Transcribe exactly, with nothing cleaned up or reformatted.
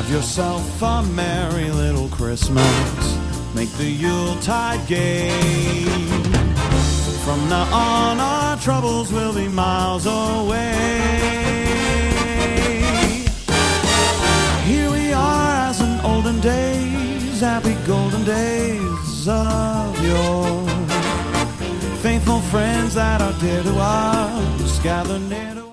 yourself a merry little Christmas. Make the Yuletide gay. From now on our troubles will be miles away. Here we are as in olden days, happy golden days of yore. Faithful friends that are dear to us gather near to us.